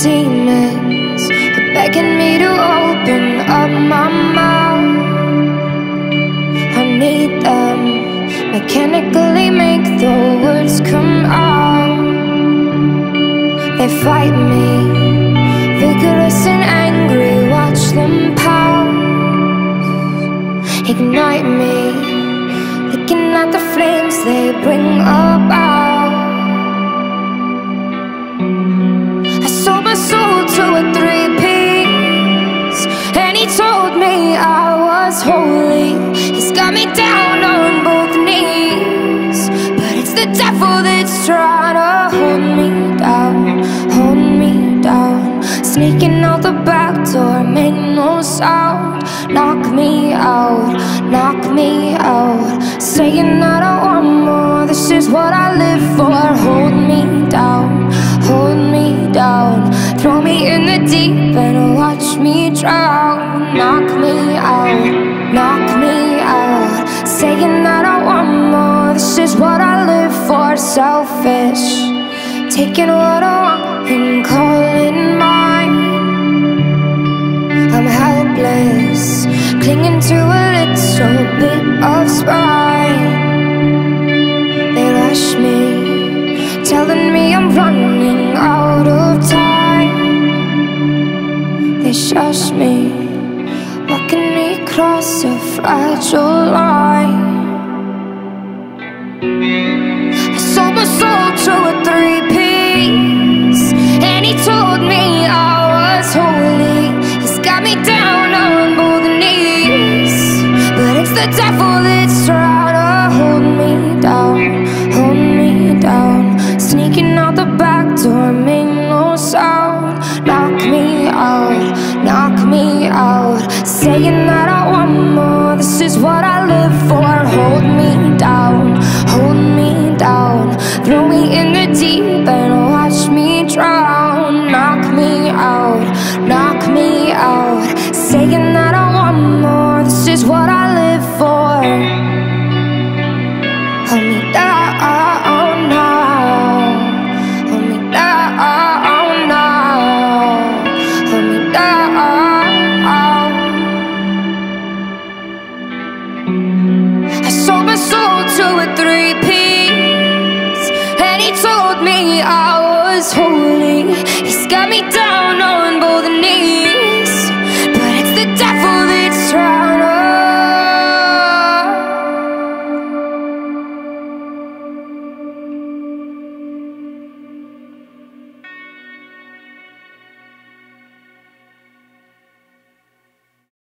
demons are begging me to open up my mouth. I need them mechanically make the words come out. They fight me, vigorous and angry, watch them pounce. Ignite me, looking at the flames they bring about. I sold my soul to a 3-piece, and he told me I was holy. He's got me down on both knees, but it's the devil that's trying to hold me down, hold me down. Sneaking out the back door, make no sound. Knock me out, knock me out. Saying that I want more, this is what I live for. Hold me down, hold me down. Throw me in the deep end, watch me drown. Knock me out, knock me out. Saying that I want more, this is what I live for. Selfish, taking what I want and calling mine. I'm helpless, clinging to a little bit of spine. They rush me, telling me I'm running out of time. They shush me, walking me across a fragile line. I sold my soul to a 3-piece, and he told me I was holy. He's got me down on both knees, but it's the devil that's trying to hold me down, hold me down. Sneaking out the back door, make no sound. Knock me out, knock me out. Saying that I want more, this is what I live for. Hold me down, hold me down. Throw me in the deep and watch me drown. Knock me out, knock me out. Saying that I want more, this is what I live for. Hold me down now, hold me down now, hold me down. I sold my soul to a 3-piece, and he told me I was holy. He's got me down on both knees, but it's the devil